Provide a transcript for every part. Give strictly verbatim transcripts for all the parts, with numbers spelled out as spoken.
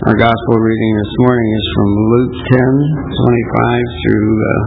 Our gospel reading this morning is from Luke ten, twenty-five through uh,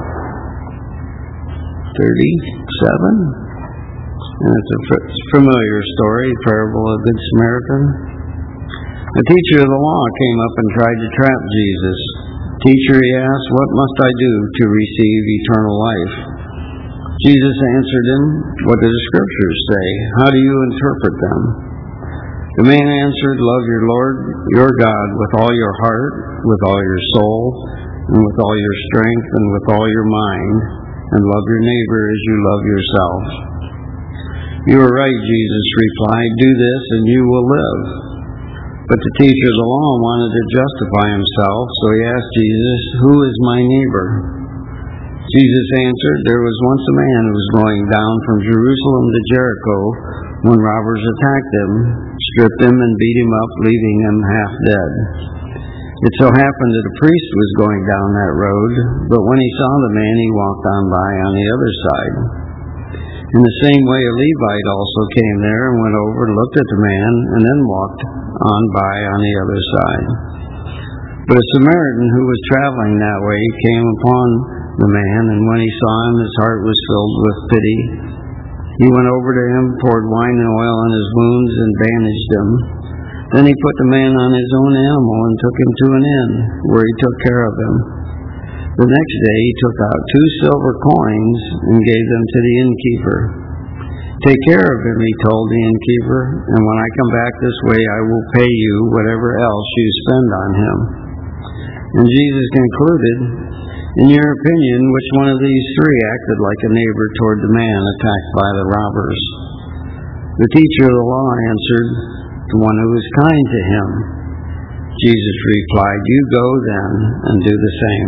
thirty-seven. And it's a f- familiar story, parable of Good Samaritan. A teacher of the law came up and tried to trap Jesus. Teacher, he asked, what must I do to receive eternal life? Jesus answered him, what do the scriptures say? How do you interpret them? The man answered, love your Lord, your God, with all your heart, with all your soul, and with all your strength, and with all your mind, and love your neighbor as you love yourself. You are right, Jesus replied, do this and you will live. But the teacher of the law wanted to justify himself, so he asked Jesus, who is my neighbor? Jesus answered, there was once a man who was going down from Jerusalem to Jericho when robbers attacked him, stripped him, and beat him up, leaving him half dead. It so happened that a priest was going down that road, but when he saw the man, he walked on by on the other side. In the same way, a Levite also came there and went over, looked at the man, and then walked on by on the other side. But a Samaritan who was traveling that way came upon the man, and when he saw him, his heart was filled with pity. He went over to him, poured wine and oil on his wounds, and bandaged him. Then he put the man on his own animal and took him to an inn, where he took care of him. The next day he took out two silver coins and gave them to the innkeeper. Take care of him, he told the innkeeper, and when I come back this way I will pay you whatever else you spend on him. And Jesus concluded, in your opinion, which one of these three acted like a neighbor toward the man attacked by the robbers? The teacher of the law answered, the one who was kind to him. Jesus replied, you go then and do the same.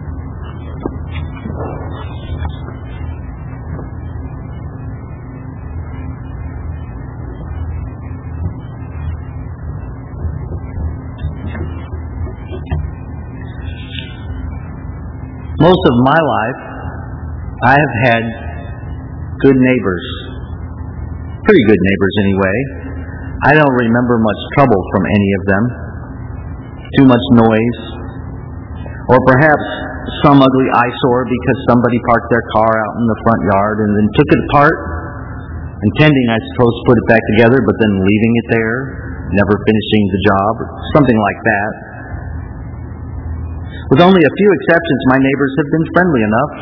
Most of my life, I have had good neighbors. Pretty good neighbors anyway. I don't remember much trouble from any of them. Too much noise. Or perhaps some ugly eyesore because somebody parked their car out in the front yard and then took it apart, intending, I suppose, to put it back together, but then leaving it there, never finishing the job, something like that. With only a few exceptions, my neighbors have been friendly enough,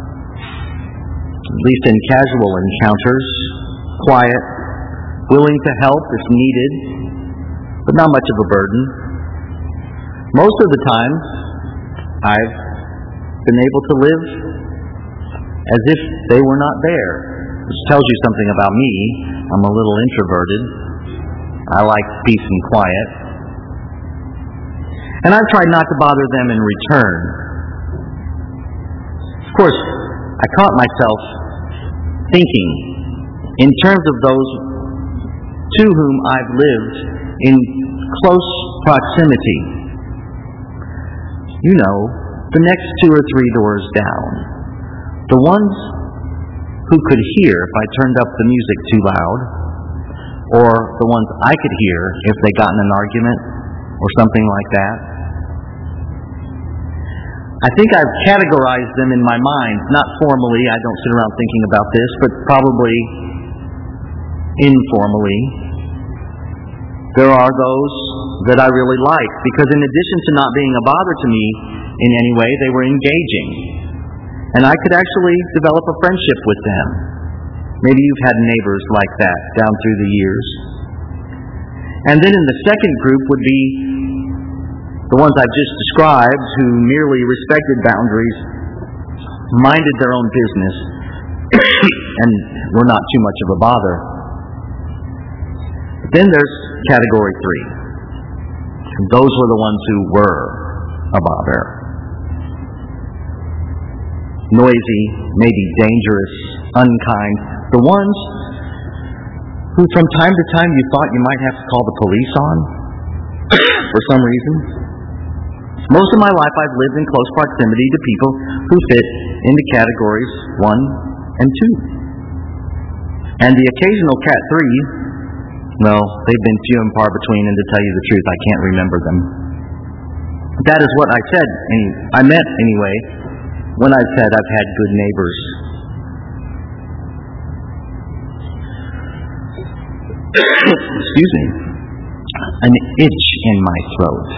at least in casual encounters, quiet, willing to help if needed, but not much of a burden. Most of the time, I've been able to live as if they were not there, which tells you something about me. I'm a little introverted. I like peace and quiet. And I've tried not to bother them in return. Of course, I caught myself thinking in terms of those to whom I've lived in close proximity. You know, the next two or three doors down. The ones who could hear if I turned up the music too loud, or the ones I could hear if they got in an argument, or something like that. I think I've categorized them in my mind, not formally, I don't sit around thinking about this, but probably informally. There are those that I really like, because in addition to not being a bother to me in any way, they were engaging. And I could actually develop a friendship with them. Maybe you've had neighbors like that down through the years. And then in the second group would be the ones I've just described, who merely respected boundaries, minded their own business, and were not too much of a bother. But then there's category three. Those were the ones who were a bother. Noisy, maybe dangerous, unkind. The ones who from time to time you thought you might have to call the police on for some reason. Most of my life I've lived in close proximity to people who fit into categories one and two. And the occasional cat three Well, they've been few and far between, and to tell you the truth, I can't remember them. That is what I said, I meant anyway, when I said I've had good neighbors. Excuse me. An itch in my throat.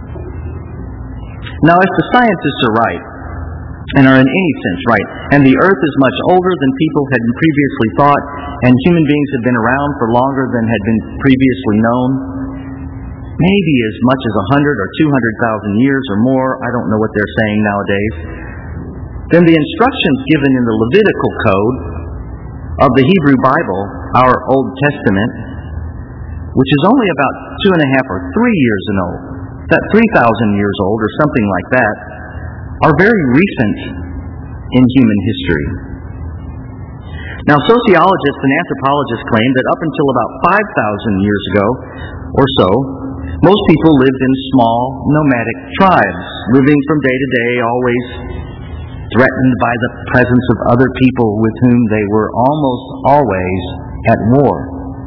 Now, if the scientists are right, and are in any sense right, and the earth is much older than people had previously thought, and human beings have been around for longer than had been previously known, maybe as much as a hundred or two hundred thousand years or more, I don't know what they're saying nowadays, then the instructions given in the Levitical Code of the Hebrew Bible, our Old Testament, which is only about two and a half or three years old, that three thousand years old or something like that, are very recent in human history. Now, sociologists and anthropologists claim that up until about five thousand years ago or so, most people lived in small, nomadic tribes, living from day to day, always threatened by the presence of other people with whom they were almost always at war.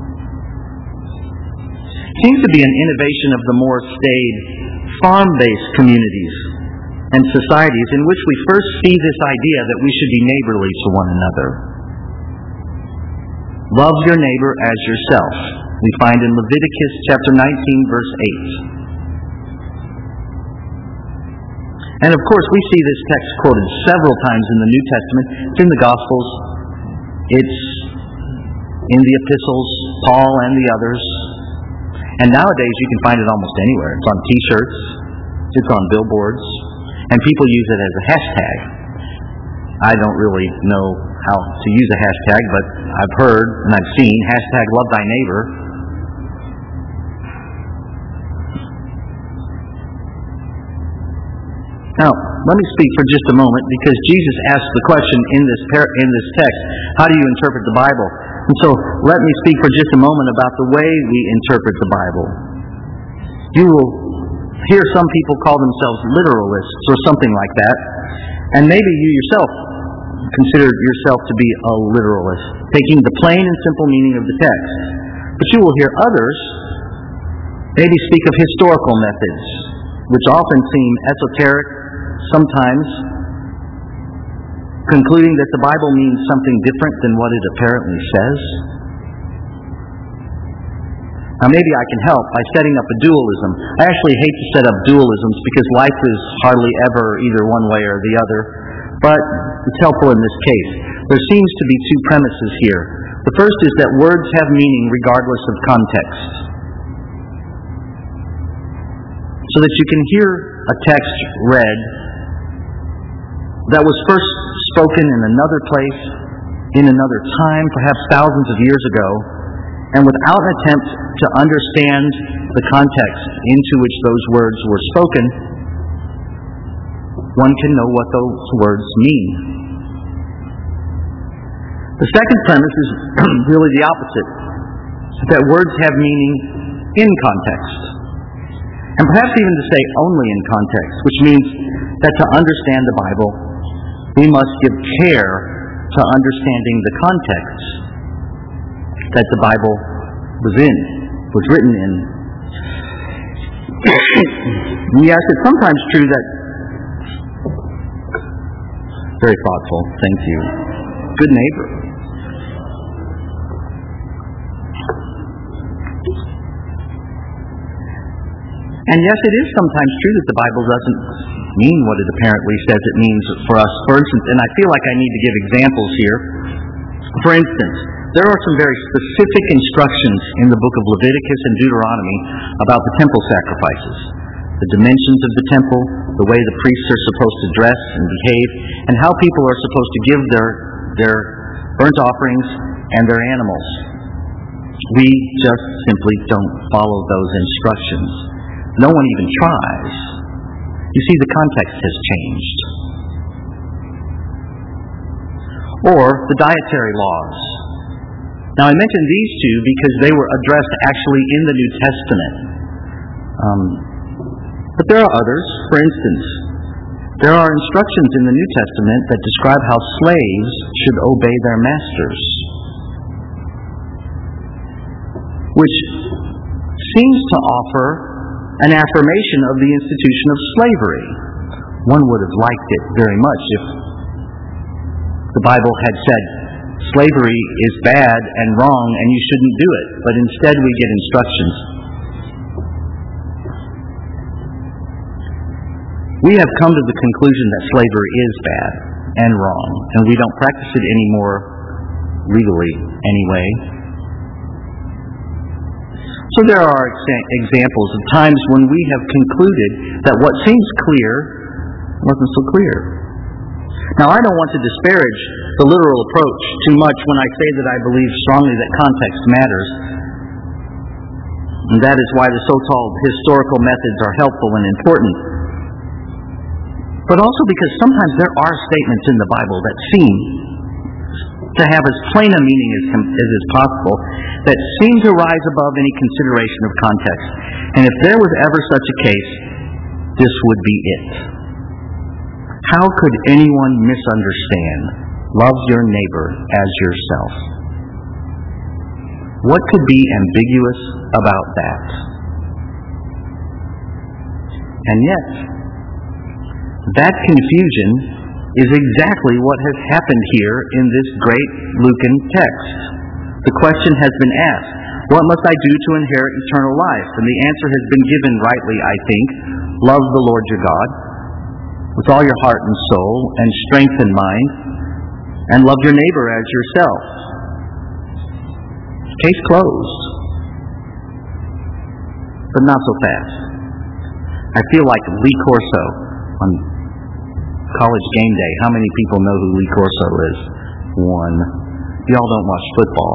It seems to be an innovation of the more staid, farm-based communities and societies in which we first see this idea that we should be neighborly to one another. Love your neighbor as yourself, we find in Leviticus chapter nineteen, verse eight. And of course, we see this text quoted several times in the New Testament. It's in the Gospels. It's in the epistles, Paul and the others. And nowadays you can find it almost anywhere. It's on t-shirts. It's on billboards. And people use it as a hashtag. I don't really know how to use a hashtag, but I've heard and I've seen hashtag love thy neighbor. Now, let me speak for just a moment, because Jesus asked the question in this par- in this text, how do you interpret the Bible? And so, let me speak for just a moment about the way we interpret the Bible. You will hear some people call themselves literalists or something like that, and maybe you yourself consider yourself to be a literalist, taking the plain and simple meaning of the text. But you will hear others maybe speak of historical methods, which often seem esoteric, sometimes concluding that the Bible means something different than what it apparently says. Now, maybe I can help by setting up a dualism. I actually hate to set up dualisms because life is hardly ever either one way or the other, but it's helpful in this case. There seems to be two premises here. The first is that words have meaning regardless of context. So that you can hear a text read that was first spoken in another place, in another time, perhaps thousands of years ago, and without an attempt to understand the context into which those words were spoken, one can know what those words mean. The second premise is really the opposite, that words have meaning in context. And perhaps even to say only in context, which means that to understand the Bible, we must give care to understanding the context that the Bible was in, was written in. Yes, it's sometimes true that... Very thoughtful, thank you. Good neighbor. And yes, it is sometimes true that the Bible doesn't mean what it apparently says it means for us. For instance, and I feel like I need to give examples here. For instance, there are some very specific instructions in the book of Leviticus and Deuteronomy about the temple sacrifices, the dimensions of the temple, the way the priests are supposed to dress and behave, and how people are supposed to give their, their burnt offerings and their animals. We just simply don't follow those instructions. No one even tries. You see, the context has changed. Or the dietary laws. Now, I mentioned these two because they were addressed actually in the New Testament. Um, but there are others. For instance, there are instructions in the New Testament that describe how slaves should obey their masters, which seems to offer an affirmation of the institution of slavery. One would have liked it very much if the Bible had said, slavery is bad and wrong and you shouldn't do it. But instead we get instructions. We have come to the conclusion that slavery is bad and wrong, and we don't practice it anymore legally anyway. So there are exa- examples of times when we have concluded that what seems clear wasn't so clear. Now, I don't want to disparage the literal approach too much when I say that I believe strongly that context matters. And that is why the so-called historical methods are helpful and important. But also because sometimes there are statements in the Bible that seem to have as plain a meaning as, as is possible, that seem to rise above any consideration of context. And if there was ever such a case, this would be it. How could anyone misunderstand, love your neighbor as yourself? What could be ambiguous about that? And yet, that confusion is exactly what has happened here in this great Lucan text. The question has been asked, what must I do to inherit eternal life? And the answer has been given rightly, I think. Love the Lord your God with all your heart and soul and strength and mind, and love your neighbor as yourself. Case closed. But not so fast. I feel like Lee Corso on College Game Day. How many people know who Lee Corso is? One. Y'all don't watch football.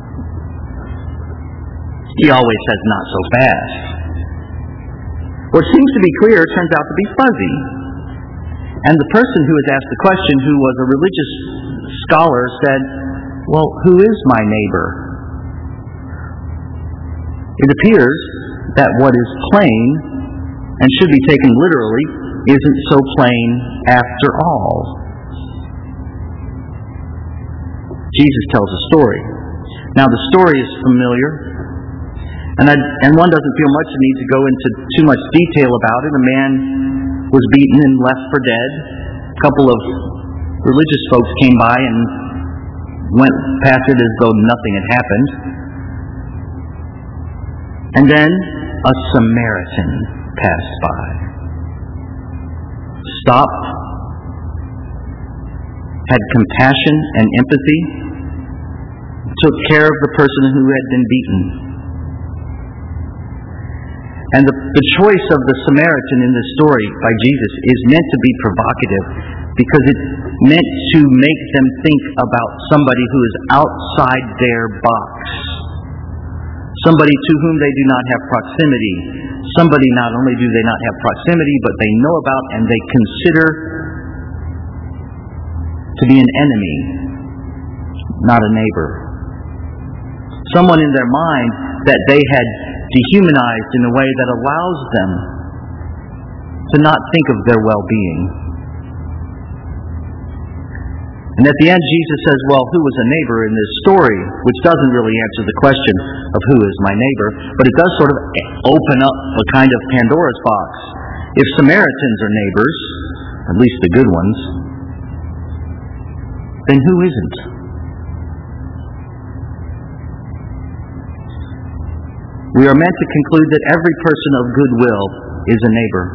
He always says not so fast. What seems to be clear turns out to be fuzzy. And the person who was asked the question, who was a religious scholar, said, well, who is my neighbor? It appears that what is plain and should be taken literally isn't so plain after all. Jesus tells a story. Now the story is familiar, and I, and one doesn't feel much the need to go into too much detail about it. A man was beaten and left for dead. A couple of religious folks came by and went past it as though nothing had happened. And then a Samaritan passed by, stopped, had compassion and empathy, took care of the person who had been beaten. And the, the choice of the Samaritan in this story by Jesus is meant to be provocative because it's meant to make them think about somebody who is outside their box. Somebody to whom they do not have proximity. Somebody not only do they not have proximity, but they know about and they consider to be an enemy, not a neighbor. Someone in their mind that they had dehumanized in a way that allows them to not think of their well-being. And at the end, Jesus says, well, who was a neighbor in this story? Which doesn't really answer the question of who is my neighbor, but it does sort of open up a kind of Pandora's box. If Samaritans are neighbors, at least the good ones, then who isn't? We are meant to conclude that every person of goodwill is a neighbor.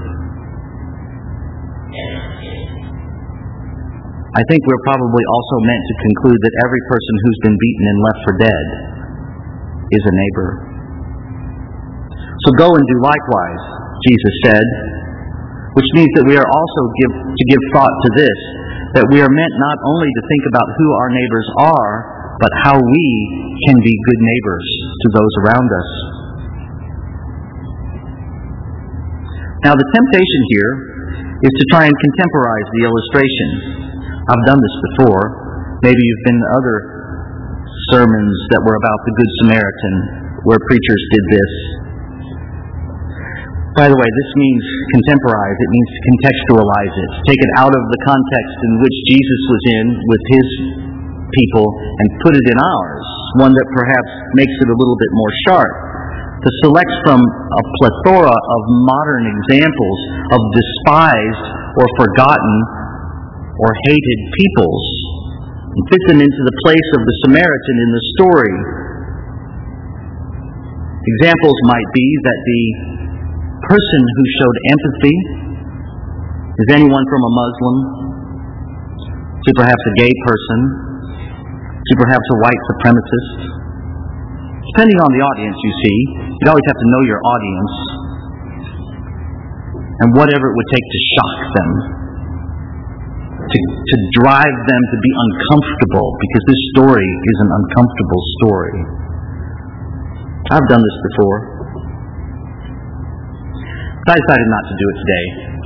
I think we're probably also meant to conclude that every person who's been beaten and left for dead is a neighbor. So go and do likewise, Jesus said, which means that we are also give, to give thought to this, that we are meant not only to think about who our neighbors are, but how we can be good neighbors to those around us. Now, the temptation here is to try and contemporize the illustration. I've done this before. Maybe you've been to other sermons that were about the Good Samaritan, where preachers did this. By the way, this means contemporize. It means to contextualize it. Take it out of the context in which Jesus was in with his people and put it in ours. One that perhaps makes it a little bit more sharp. to select from a plethora of modern examples of despised or forgotten or hated peoples and fit them into the place of the Samaritan in the story. Examples might be that the person who showed empathy is anyone from a Muslim, to perhaps a gay person, to perhaps a white supremacist. Depending on the audience, you see, you always have to know your audience and whatever it would take to shock them, to, to drive them to be uncomfortable, because this story is an uncomfortable story. I've done this before. But I decided not to do it today.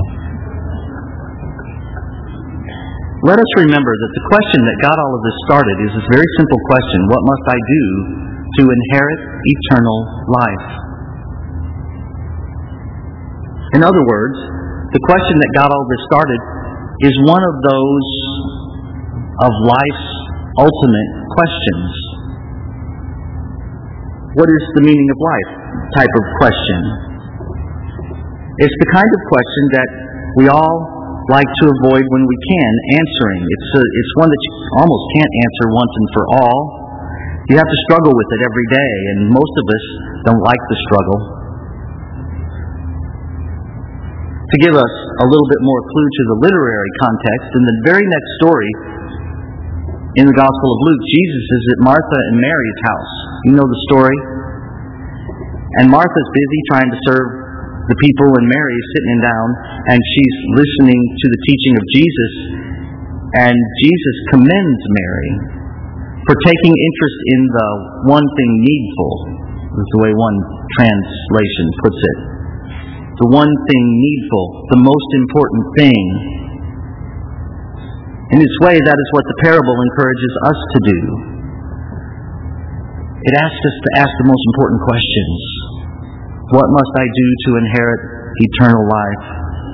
Let us remember that the question that got all of this started is this very simple question: what must I do to inherit eternal life? In other words, the question that got all this started is one of those of life's ultimate questions. What is the meaning of life type of question? It's the kind of question that we all like to avoid when we can answering. It's a, it's one that you almost can't answer once and for all. You have to struggle with it every day, and most of us don't like the struggle. To give us a little bit more clue to the literary context, in the very next story in the Gospel of Luke, Jesus is at Martha and Mary's house. You know the story? And Martha's busy trying to serve the people, and Mary is sitting down, and she's listening to the teaching of Jesus, and Jesus commends Mary for taking interest in the one thing needful, is the way one translation puts it. The one thing needful, the most important thing. In its way, that is what the parable encourages us to do. It asks us to ask the most important questions. What must I do to inherit eternal life?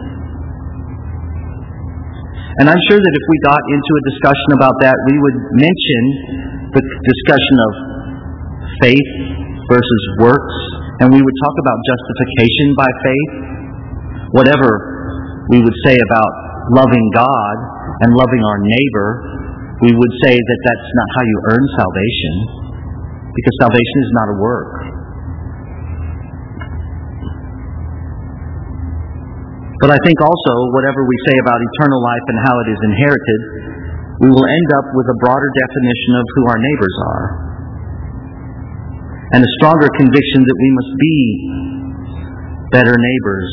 And I'm sure that if we got into a discussion about that, we would mention the discussion of faith versus works, and we would talk about justification by faith. Whatever we would say about loving God and loving our neighbor, we would say that that's not how you earn salvation, because salvation is not a work. But I think also, whatever we say about eternal life and how it is inherited, we will end up with a broader definition of who our neighbors are, and a stronger conviction that we must be better neighbors.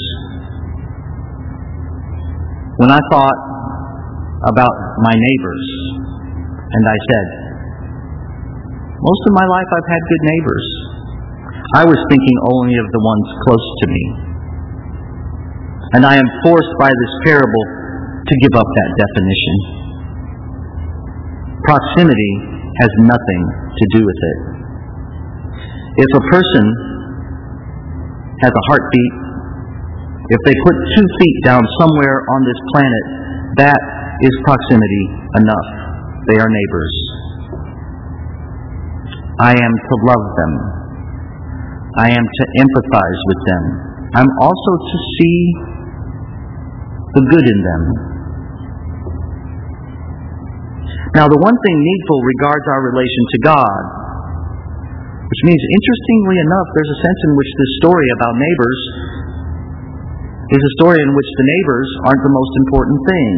When I thought about my neighbors, and I said, most of my life I've had good neighbors, I was thinking only of the ones close to me. And I am forced by this parable to give up that definition. Proximity has nothing to do with it. If a person has a heartbeat, if they put two feet down somewhere on this planet, that is proximity enough. They are neighbors. I am to love them. I am to empathize with them. I'm also to see the good in them. Now, the one thing needful regards our relation to God, which means, interestingly enough, there's a sense in which this story about neighbors is a story in which the neighbors aren't the most important thing.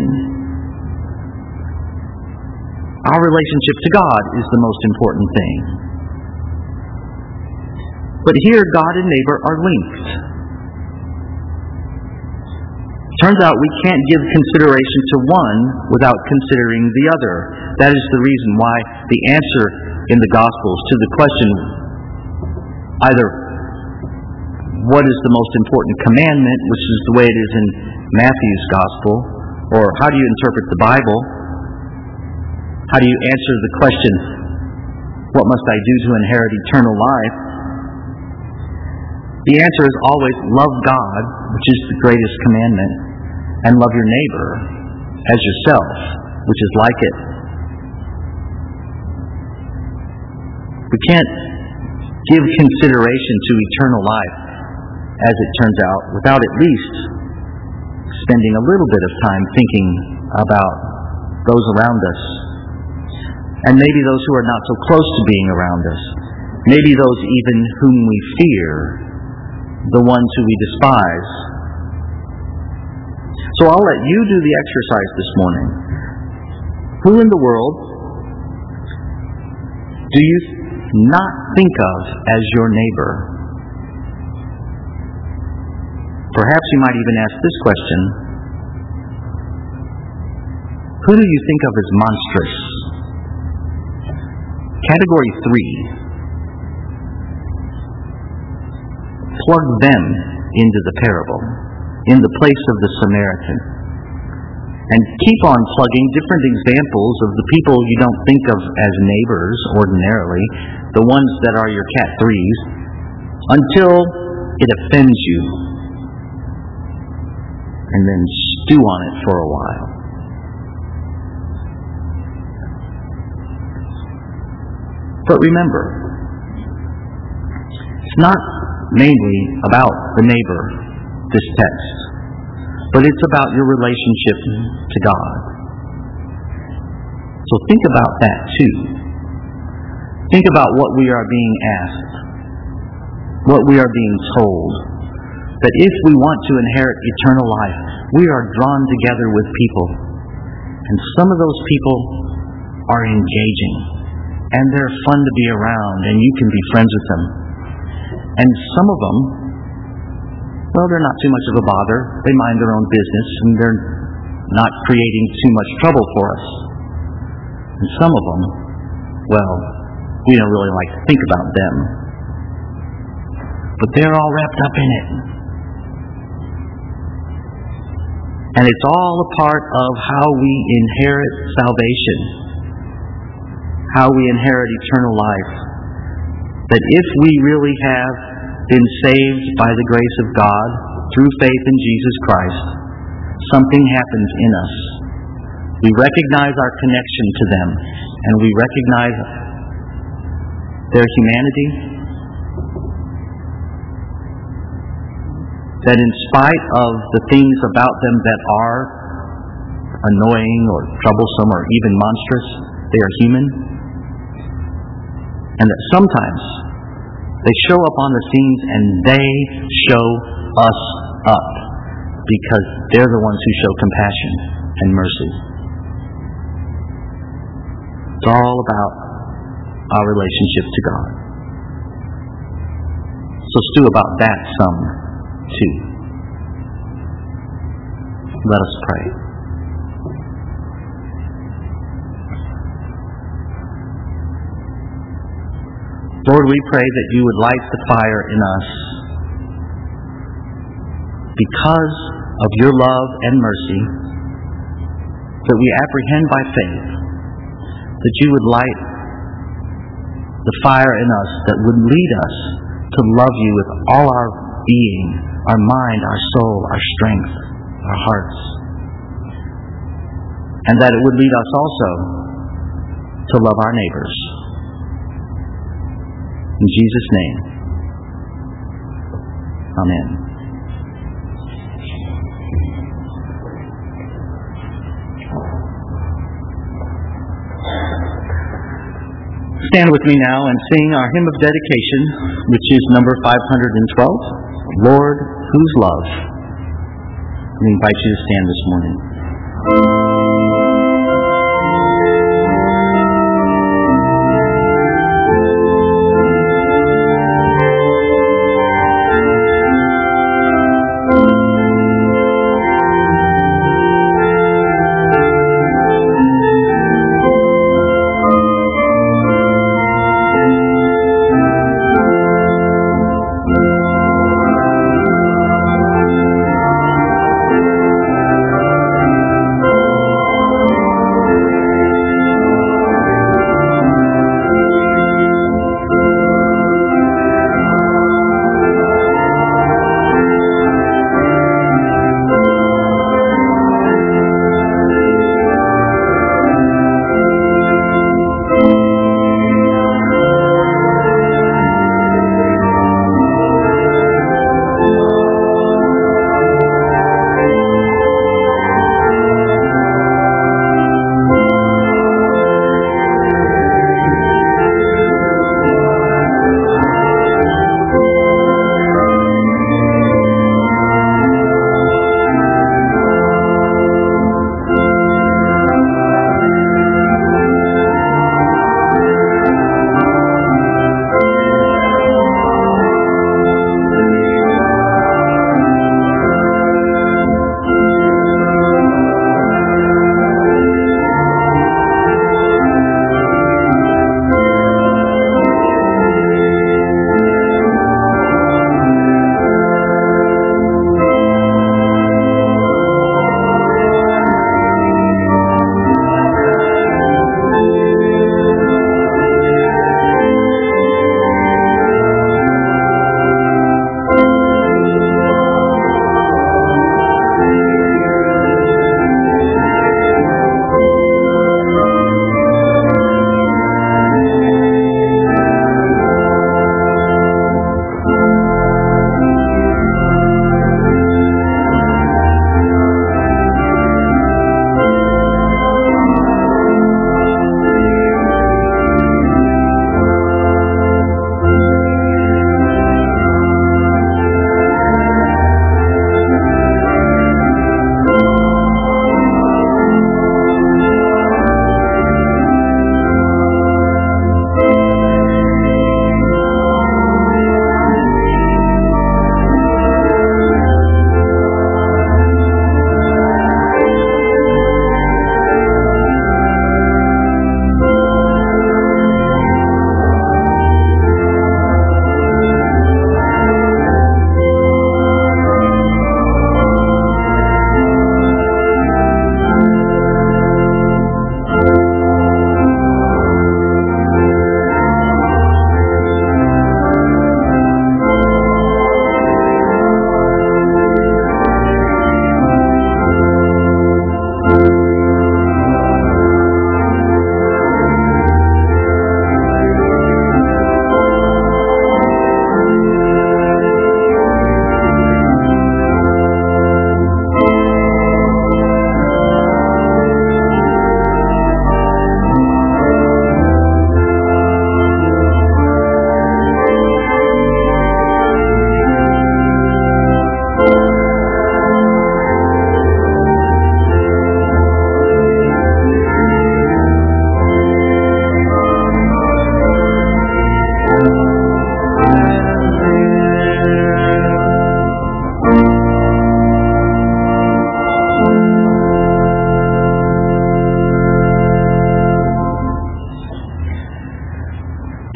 Our relationship to God is the most important thing. But here, God and neighbor are linked. Turns out we can't give consideration to one without considering the other. That is the reason why the answer in the Gospels to the question, either what is the most important commandment, which is the way it is in Matthew's Gospel, or how do you interpret the Bible? How do you answer the question, what must I do to inherit eternal life? The answer is always love God, which is the greatest commandment, and love your neighbor as yourself, which is like it. We can't give consideration to eternal life, as it turns out, without at least spending a little bit of time thinking about those around us. And maybe those who are not so close to being around us. Maybe those even whom we fear, the ones who we despise. So I'll let you do the exercise this morning. Who in the world do you not think of as your neighbor? Perhaps you might even ask this question: who do you think of as monstrous? Category three. Plug them into the parable, in the place of the Samaritan. And keep on plugging different examples of the people you don't think of as neighbors ordinarily, the ones that are your cat threes, until it offends you. And then stew on it for a while. But remember, it's not mainly about the neighbor, this text, but it's about your relationship to God. So think about that too. Think about what we are being asked, what we are being told, that if we want to inherit eternal life, we are drawn together with people. And some of those people are engaging, and they're fun to be around, and you can be friends with them. And some of them, well, they're not too much of a bother. They mind their own business, and they're not creating too much trouble for us. And some of them, well, we don't really like to think about them. But they're all wrapped up in it. And it's all a part of how we inherit salvation, how we inherit eternal life. That if we really have been saved by the grace of God through faith in Jesus Christ, something happens in us. We recognize our connection to them, and we recognize their humanity. That in spite of the things about them that are annoying or troublesome or even monstrous, they are human. And that sometimes they show up on the scenes and they show us up because they're the ones who show compassion and mercy. It's all about our relationship to God. So stew about that some too. Let us pray. Lord, we pray that you would light the fire in us because of your love and mercy, that we apprehend by faith, that you would light the fire in us that would lead us to love you with all our being, our mind, our soul, our strength, our hearts. And that it would lead us also to love our neighbors. In Jesus' name, amen. Stand with me now and sing our hymn of dedication, which is number five hundred twelve, Lord, Whose Love. I invite you to stand this morning. Lord,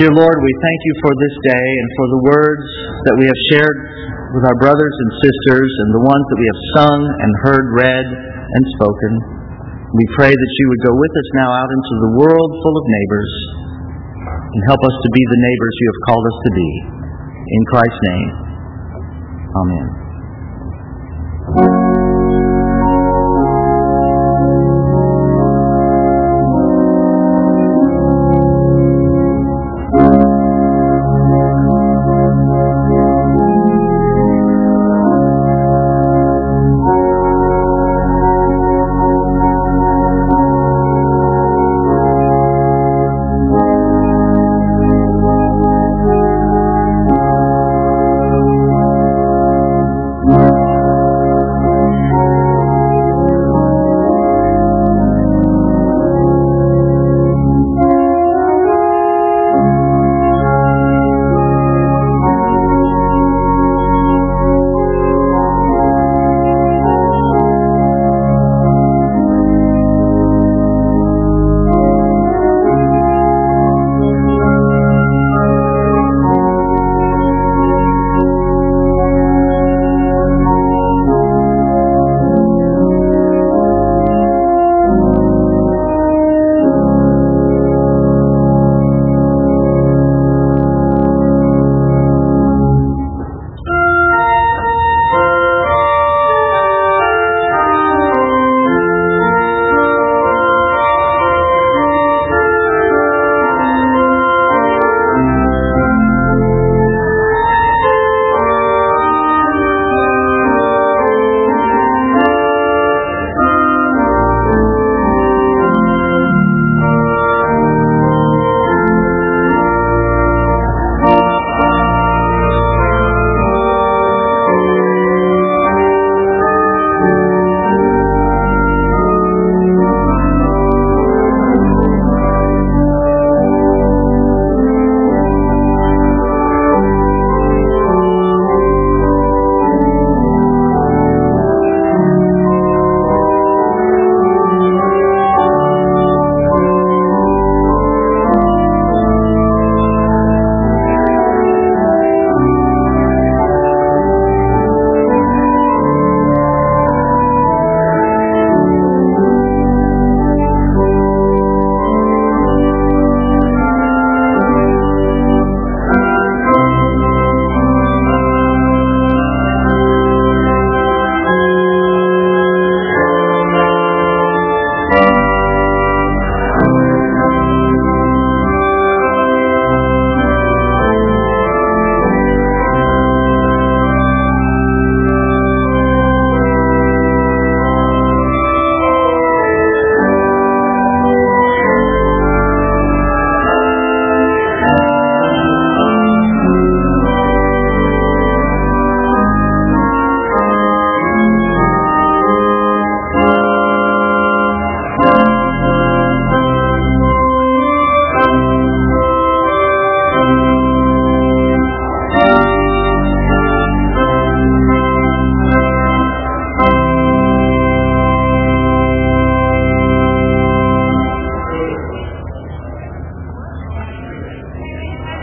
Dear Lord, we thank you for this day and for the words that we have shared with our brothers and sisters and the ones that we have sung and heard read and spoken. We pray that you would go with us now out into the world full of neighbors and help us to be the neighbors you have called us to be. In Christ's name, amen.